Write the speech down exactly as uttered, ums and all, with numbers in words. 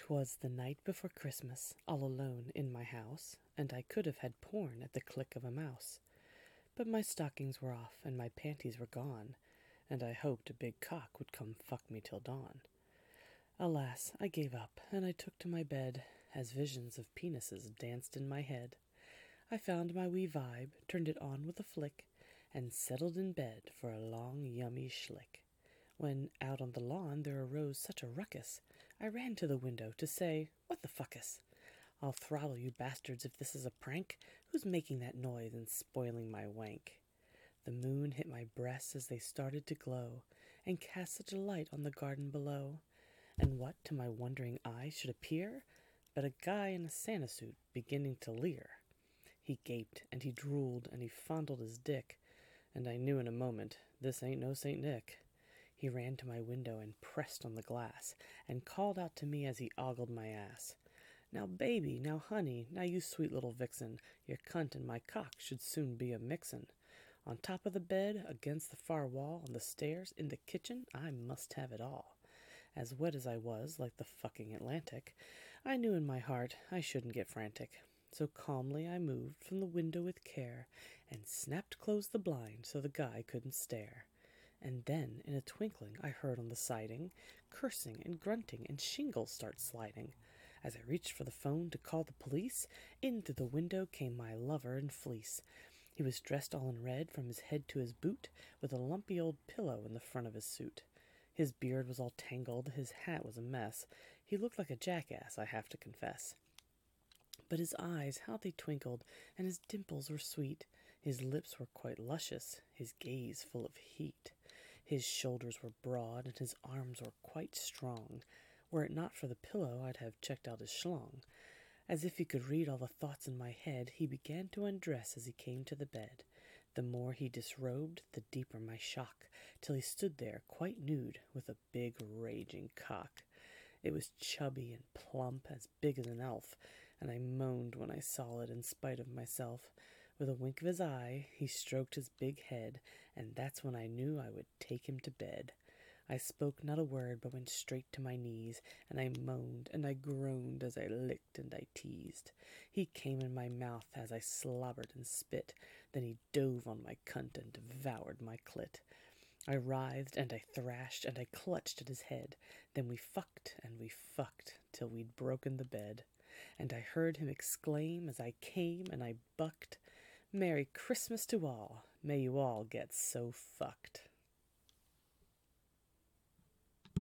'Twas the night before Christmas, all alone in my house, and I could have had porn at the click of a mouse. But my stockings were off and my panties were gone, and I hoped a big cock would come fuck me till dawn. Alas, I gave up, and I took to my bed, as visions of penises danced in my head. I found my wee vibe, turned it on with a flick, and settled in bed for a long yummy schlick. When out on the lawn there arose such a ruckus, I ran to the window to say, "What the fuckus? I'll throttle you bastards if this is a prank. Who's making that noise and spoiling my wank?" The moon hit my breasts as they started to glow, and cast such a light on the garden below. And what to my wondering eyes should appear but a guy in a Santa suit beginning to leer. He gaped and he drooled and he fondled his dick, and I knew in a moment this ain't no Saint Nick. He ran to my window and pressed on the glass, and called out to me as he ogled my ass, "Now, baby, now, honey, now, you sweet little vixen, your cunt and my cock should soon be a mixin'. On top of the bed, against the far wall, on the stairs, in the kitchen, I must have it all." As wet as I was, like the fucking Atlantic, I knew in my heart I shouldn't get frantic. So calmly I moved from the window with care, and snapped close the blind so the guy couldn't stare. And then, in a twinkling, I heard on the siding cursing and grunting and shingles start sliding. As I reached for the phone to call the police, in through the window came my lover in fleece. He was dressed all in red from his head to his boot, with a lumpy old pillow in the front of his suit. His beard was all tangled, his hat was a mess. He looked like a jackass, I have to confess. But his eyes, how they twinkled, and his dimples were sweet. His lips were quite luscious, his gaze full of heat. His shoulders were broad, and his arms were quite strong. Were it not for the pillow, I'd have checked out his schlong. As if he could read all the thoughts in my head, he began to undress as he came to the bed. The more he disrobed, the deeper my shock, till he stood there quite nude, with a big raging cock. It was chubby and plump, as big as an elf, and I moaned when I saw it in spite of myself. With a wink of his eye, he stroked his big head, and that's when I knew I would take him to bed. I spoke not a word, but went straight to my knees, and I moaned and I groaned as I licked and I teased. He came in my mouth as I slobbered and spit, then he dove on my cunt and devoured my clit. I writhed and I thrashed and I clutched at his head. Then we fucked and we fucked till we'd broken the bed. And I heard him exclaim as I came and I bucked, "Merry Christmas to all. May you all get so fucked."